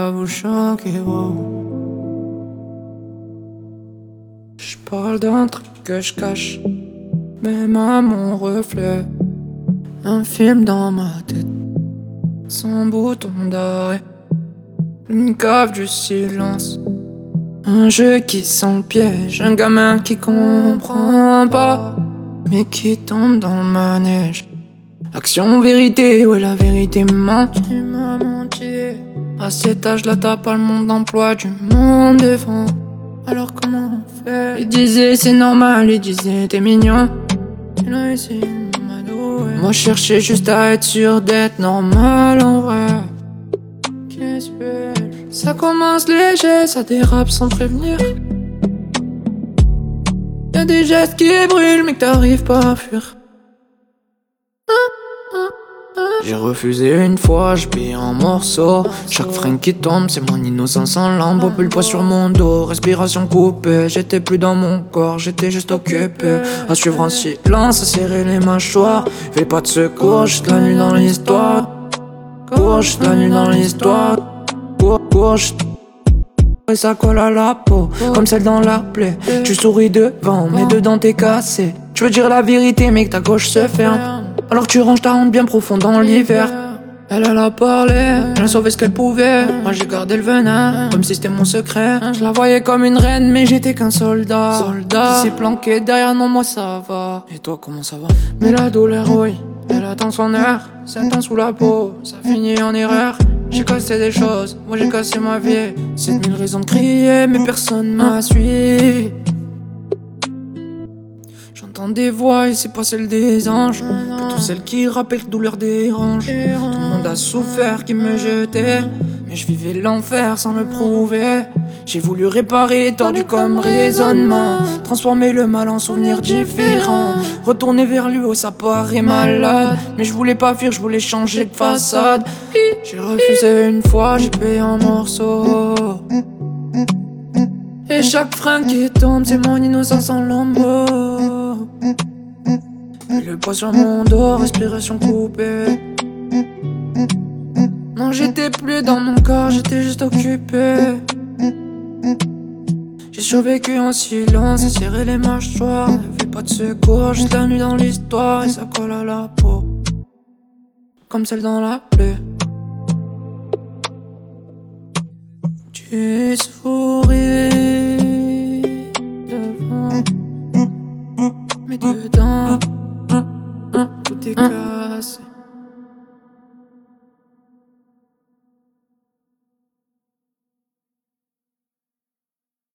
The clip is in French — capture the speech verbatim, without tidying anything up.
va vous choquer, wow. J'parle d'un truc que je cache, même à mon reflet. Un film dans ma tête, sans bouton d'arrêt. Une cave du silence, un jeu qui sent le piège. Un gamin qui comprend pas, mais qui tombe dans le manège. Action, vérité, ouais la vérité ment. Tu m'as menti. À cet âge-là t'as pas le monde d'emploi du monde devant. Alors comment on fait? Il disait c'est normal, il disait t'es mignon. Tu l'as essayé de m'adorer. Moi je cherchais juste à être sûr d'être normal en vrai. Qu'est-ce que ça commence léger, ça dérape sans prévenir. Y'a des gestes qui brûlent mais que t'arrives pas à fuir. J'ai refusé une fois, je paye en morceaux. Chaque frein qui tombe, c'est mon innocence en lambeaux. Plus le poids sur mon dos, respiration coupée. J'étais plus dans mon corps, j'étais juste occupé à suivre en silence, à serrer les mâchoires. Fais pas de secours, juste la nuit dans l'histoire. Cours, juste la nuit dans l'histoire. Cours, cours, juste... Et ça colle à la peau, comme celle dans la plaie. Tu souris devant, mais dedans t'es cassé. Tu veux dire la vérité, mais que ta gauche se ferme. Alors tu ranges ta honte bien profond dans l'hiver. Elle, elle a parlé, elle a sauvé ce qu'elle pouvait. Moi j'ai gardé le venin, comme si c'était mon secret. Je la voyais comme une reine, mais j'étais qu'un soldat. Soldat qui s'est planqué derrière, non moi ça va. Et toi comment ça va? Mais la douleur, oui, elle attend son heure. Sept ans sous la peau, ça finit en erreur. J'ai cassé des choses, moi j'ai cassé ma vie. Sept mille raisons de crier, mais personne m'a suivi. J'entends des voix et c'est pas celle des anges. Plutôt celle qui rappelle que douleur dérange. Tout le monde a souffert qui me jetait, mais je vivais l'enfer sans le prouver. J'ai voulu réparer, tordu comme raisonnement, transformer le mal en souvenir différent. Retourner vers lui, oh ça paraît malade, mais je voulais pas fuir, je voulais changer de façade. J'ai refusé une fois, j'ai payé en morceaux. Et chaque frein qui tombe, c'est mon innocence en lambeaux. Et le poids sur mon dos, respiration coupée. Non, j'étais plus dans mon corps, j'étais juste occupé. J'ai survécu en silence, et serré les mâchoires. Ne fais pas de secours, juste la nuit dans l'histoire. Et ça colle à la peau, comme celle dans la plaie. Tu souris devant, mais dedans tout est cassé.